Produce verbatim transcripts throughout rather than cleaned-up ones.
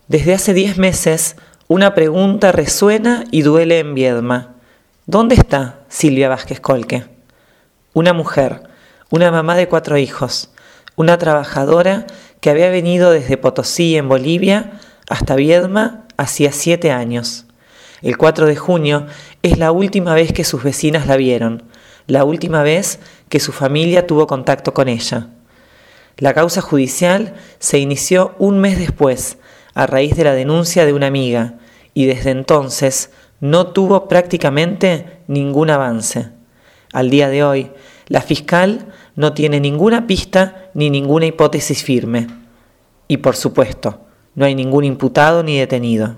Desde hace diez meses, una pregunta resuena y duele en Viedma. ¿Dónde está Silvia Vázquez Colque? Una mujer, una mamá de cuatro hijos, una trabajadora que había venido desde Potosí, en Bolivia, hasta Viedma hacía siete años. El cuatro de junio es la última vez que sus vecinas la vieron, la última vez que su familia tuvo contacto con ella. La causa judicial se inició un mes después, a raíz de la denuncia de una amiga, y desde entonces no tuvo prácticamente ningún avance. Al día de hoy, la fiscal no tiene ninguna pista ni ninguna hipótesis firme. Y por supuesto, no hay ningún imputado ni detenido.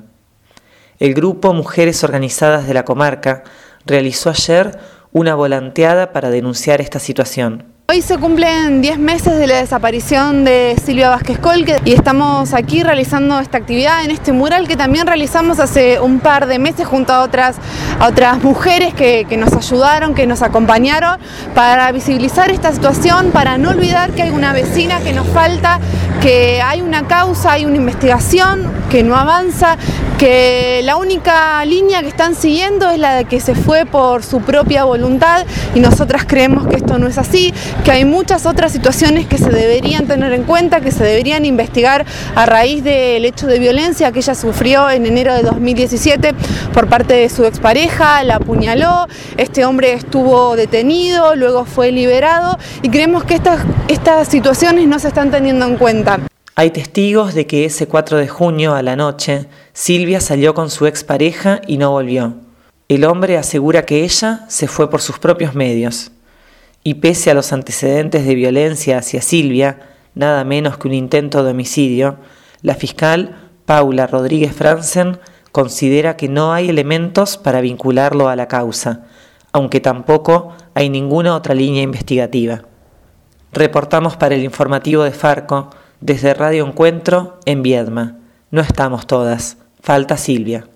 El grupo Mujeres Organizadas de la Comarca realizó ayer una volanteada para denunciar esta situación. Hoy se cumplen diez meses de la desaparición de Silvia Vázquez Colque y estamos aquí realizando esta actividad en este mural que también realizamos hace un par de meses junto a otras, a otras mujeres que, que nos ayudaron, que nos acompañaron para visibilizar esta situación, para no olvidar que hay una vecina que nos falta, que hay una causa, hay una investigación que no avanza, que la única línea que están siguiendo es la de que se fue por su propia voluntad y nosotras creemos que esto no es así, que hay muchas otras situaciones que se deberían tener en cuenta, que se deberían investigar a raíz del hecho de violencia que ella sufrió en enero de dos mil diecisiete por parte de su expareja, la apuñaló, este hombre estuvo detenido, luego fue liberado y creemos que estas, estas situaciones no se están teniendo en cuenta. Hay testigos de que ese cuatro de junio a la noche, Silvia salió con su expareja y no volvió. El hombre asegura que ella se fue por sus propios medios. Y pese a los antecedentes de violencia hacia Silvia, nada menos que un intento de homicidio, la fiscal Paula Rodríguez Franzen considera que no hay elementos para vincularlo a la causa, aunque tampoco hay ninguna otra línea investigativa. Reportamos para el informativo de Farco, desde Radio Encuentro, en Viedma. No estamos todas, falta Silvia.